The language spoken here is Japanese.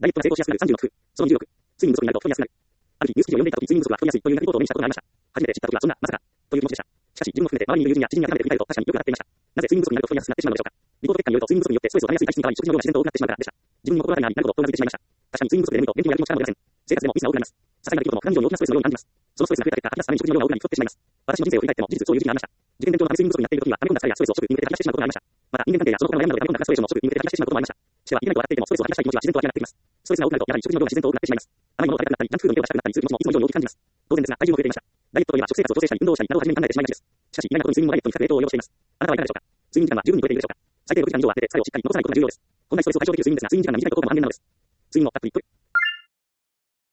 ダイエットが成功しやすくなる36。その26。睡眠不足になると太りやすくなる。ある日、ニュース記事を読んでいた時、睡眠不足は太りやすいというリポートを目にしたことがありました。初めて知った時はそんな、まさか、という気持ちでした。しかし、自分も含めて周りにいる友人や知人に改めて振り返ると確かによくなっていました。なぜ睡眠不足になると太りやすくなってしまうのでしょうか。リポート結果によると睡眠不足によってストレスを溜めやすい体質に変わり、食事の量が自然と多くなってしまうからでした。自分にも心当たりがあり、なるほどとうなずいてしまいました。確かに睡眠不足で眠ると便秘もやる気も力も出ません。生活でもミスが多くなります。些細な出来事も普段以上に大きなストレスのように感じます。そのストレスが増えた結果、吐き出すために食事の量が多くなり太ってしまいます。私の人生を振り返っても事実そういう時期がありました。受験勉強のため睡眠不足になっている時は、溜め込んだ疲れやストレスを食に向けて吐き出してしまうことがありました。また、人間関係やその他の悩みなどで溜め込んだフラストレーションを食に向けて吐き出してしまうこともありました。しては、イベントがあっていてもストレスを吐き出したい気持ちは自然と湧き上がっていきます。ストレスが多くなると、やはり食事の量が自然と多くなってしまいます。甘いものを食べたくなったり、ジャンクフードの量がしたくなったりする気持ちもいつも以上に大きく感じます。当然ですが、体重も増えていました。ダイエットといえば食生活を調整したり、運動をしたりなどを初めに考えてしまいがちです。しかし、意外なことに睡眠もダイエットに深く影響を及ぼしています。あなたはいかがでしょうか。睡眠時間は十分にとれているでしょうか。最低6時間以上は当てて疲れをしっかり残さないことが重要です。本来ストレスを解消できる睡眠ですが、睡眠時間が短いことが安全なのです。睡眠をたっぷりと